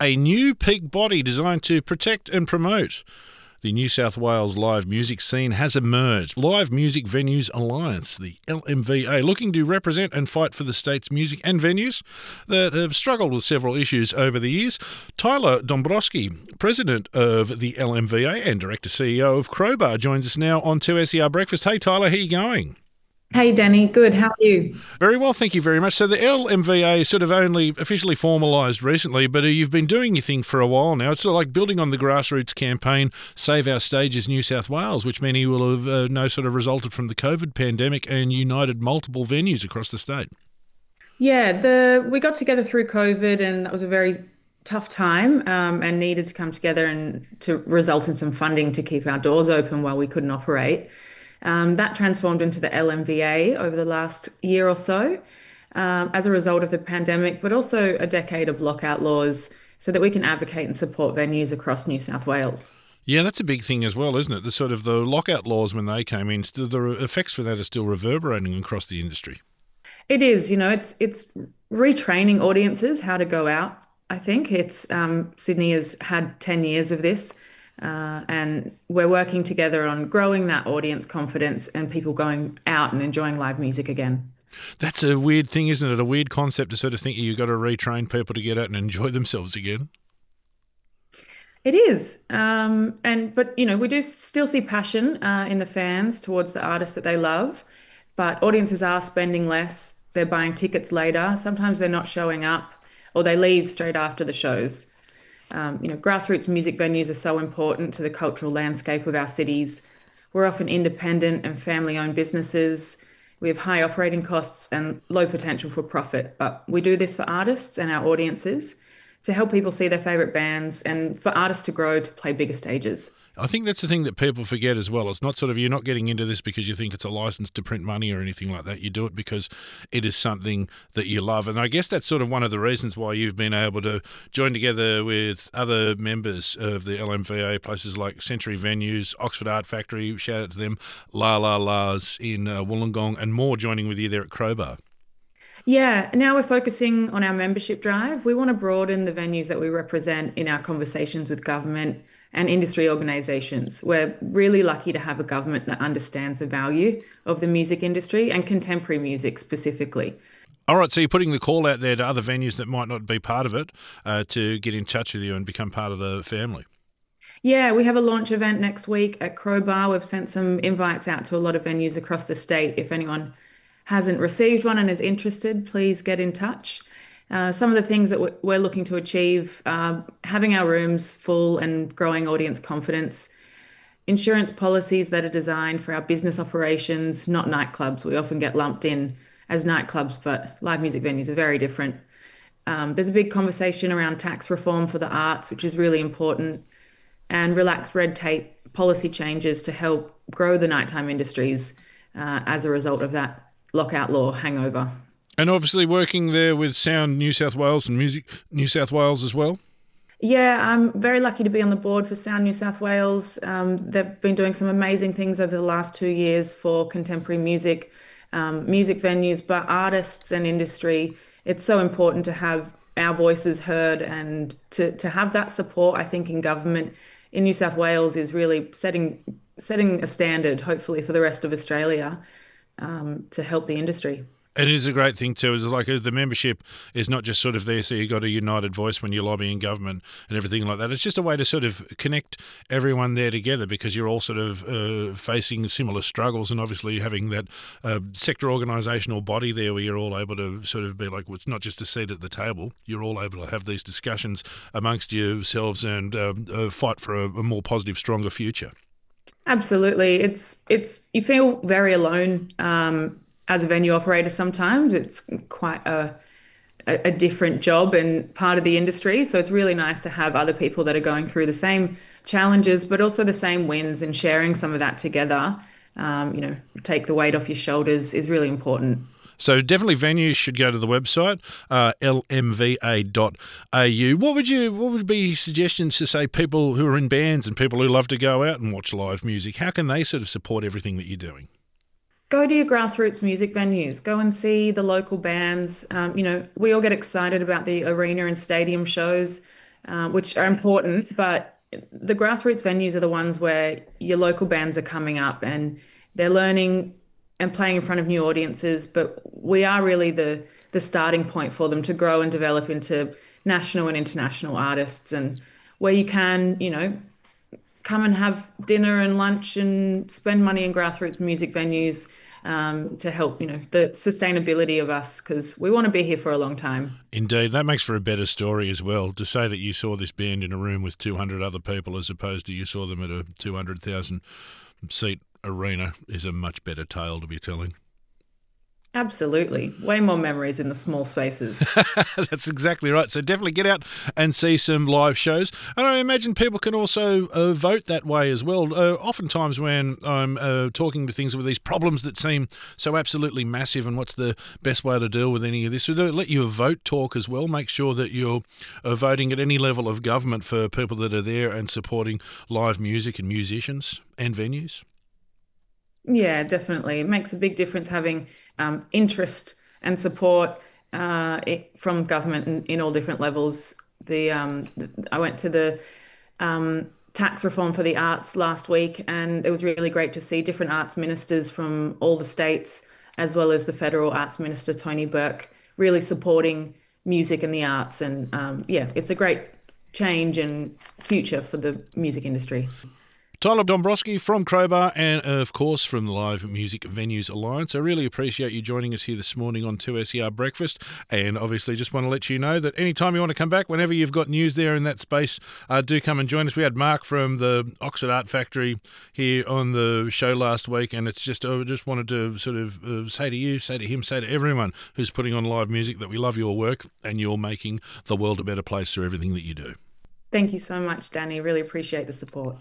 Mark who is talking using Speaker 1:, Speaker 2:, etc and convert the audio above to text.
Speaker 1: a new peak body designed to protect and promote the New South Wales live music scene has emerged. Live Music Venues Alliance, the LMVA, looking to represent and fight for the state's music and venues that have struggled with several issues over the years. Tyler Dombrowski, president of the LMVA and director CEO of Crowbar, joins us now on 2SER Breakfast. Hey Tyler, how are you going?
Speaker 2: Hey Danny, good. How are you?
Speaker 1: Very well, thank you very much. So the LMVA sort of only officially formalised recently, but you've been doing your thing for a while now. It's sort of like building on the grassroots campaign, Save Our Stages New South Wales, which many will have know sort of resulted from the COVID pandemic and united multiple venues across the state.
Speaker 2: Yeah, we got together through COVID, and that was a very tough time, and needed to come together and to result in some funding to keep our doors open while we couldn't operate. That transformed into the LMVA over the last year or so, as a result of the pandemic, but also a decade of lockout laws so that we can advocate and support venues across New South Wales.
Speaker 1: Yeah, that's a big thing as well, isn't it? The sort of the lockout laws when they came in, still, the effects for that are still reverberating across the industry.
Speaker 2: It is, it's retraining audiences how to go out. I think it's Sydney has had 10 years of this. And we're working together on growing that audience confidence and people going out and enjoying live music again.
Speaker 1: That's a weird thing, isn't it? A weird concept to sort of think you've got to retrain people to get out and enjoy themselves again.
Speaker 2: It is, but we do still see passion in the fans towards the artists that they love, but audiences are spending less. They're buying tickets later. Sometimes they're not showing up, or they leave straight after the shows. Grassroots music venues are so important to the cultural landscape of our cities. We're often independent and family-owned businesses. We have high operating costs and low potential for profit, but we do this for artists and our audiences to help people see their favorite bands and for artists to grow to play bigger stages.
Speaker 1: I think that's the thing that people forget as well. It's not sort of you're not getting into this because you think it's a license to print money or anything like that. You do it because it is something that you love. And I guess that's sort of one of the reasons why you've been able to join together with other members of the LMVA, places like Century Venues, Oxford Art Factory, shout out to them, La La La's in Wollongong, and more joining with you there at Crowbar.
Speaker 2: Yeah, now we're focusing on our membership drive. We want to broaden the venues that we represent in our conversations with government and industry organisations. We're really lucky to have a government that understands the value of the music industry and contemporary music specifically.
Speaker 1: All right, so you're putting the call out there to other venues that might not be part of it to get in touch with you and become part of the family.
Speaker 2: Yeah, we have a launch event next week at Crowbar. We've sent some invites out to a lot of venues across the state. If anyone hasn't received one and is interested, please get in touch. Some of the things that we're looking to achieve, having our rooms full and growing audience confidence, insurance policies that are designed for our business operations, not nightclubs. We often get lumped in as nightclubs, but live music venues are very different. There's a big conversation around tax reform for the arts, which is really important, and relaxed red tape policy changes to help grow the nighttime industries as a result of that lockout law hangover.
Speaker 1: And obviously working there with Sound New South Wales and Music New South Wales as well.
Speaker 2: Yeah, I'm very lucky to be on the board for Sound New South Wales. They've been doing some amazing things over the last 2 years for contemporary music, music venues, but artists and industry. It's so important to have our voices heard and to have that support, I think, in government in New South Wales is really setting a standard, hopefully, for the rest of Australia, to help the industry.
Speaker 1: It is a great thing too. It's like the membership is not just sort of there so you got a united voice when you're lobbying government and everything like that. It's just a way to sort of connect everyone there together because you're all sort of facing similar struggles and obviously having that sector organisational body there where you're all able to sort of be like, well, it's not just a seat at the table. You're all able to have these discussions amongst yourselves and fight for a more positive, stronger future.
Speaker 2: Absolutely. It's you feel very alone as a venue operator sometimes. It's quite a different job and part of the industry. So it's really nice to have other people that are going through the same challenges, but also the same wins, and sharing some of that together, take the weight off your shoulders is really important.
Speaker 1: So definitely venues should go to the website, lmva.au. What would be suggestions to, say, people who are in bands and people who love to go out and watch live music? How can they sort of support everything that you're doing?
Speaker 2: Go to your grassroots music venues. Go and see the local bands. We all get excited about the arena and stadium shows, which are important, but the grassroots venues are the ones where your local bands are coming up and they're learning and playing in front of new audiences. But we are really the starting point for them to grow and develop into national and international artists, and where you can, come and have dinner and lunch and spend money in grassroots music venues to help, the sustainability of us, because we want to be here for a long time.
Speaker 1: Indeed, that makes for a better story as well. To say that you saw this band in a room with 200 other people as opposed to you saw them at a 200,000 seat arena is a much better tale to be telling.
Speaker 2: Absolutely. Way more memories in the small spaces.
Speaker 1: That's exactly right. So definitely get out and see some live shows. And I imagine people can also vote that way as well. Oftentimes when I'm talking to things with these problems that seem so absolutely massive and what's the best way to deal with any of this, so let your vote talk as well. Make sure that you're voting at any level of government for people that are there and supporting live music and musicians and venues.
Speaker 2: Yeah, definitely. It makes a big difference having interest and support from government in all different levels. I went to the tax reform for the arts last week, and it was really great to see different arts ministers from all the states, as well as the federal arts minister, Tony Burke, really supporting music and the arts. And yeah, it's a great change and future for the music industry.
Speaker 1: Tyler Dombrowski from Crowbar and, of course, from the Live Music Venues Alliance. I really appreciate you joining us here this morning on 2SER Breakfast, and obviously just want to let you know that anytime you want to come back, whenever you've got news there in that space, do come and join us. We had Mark from the Oxford Art Factory here on the show last week, and it's just I just wanted to sort of say to you, say to him, say to everyone who's putting on live music that we love your work and you're making the world a better place through everything that you do.
Speaker 2: Thank you so much, Danny. Really appreciate the support.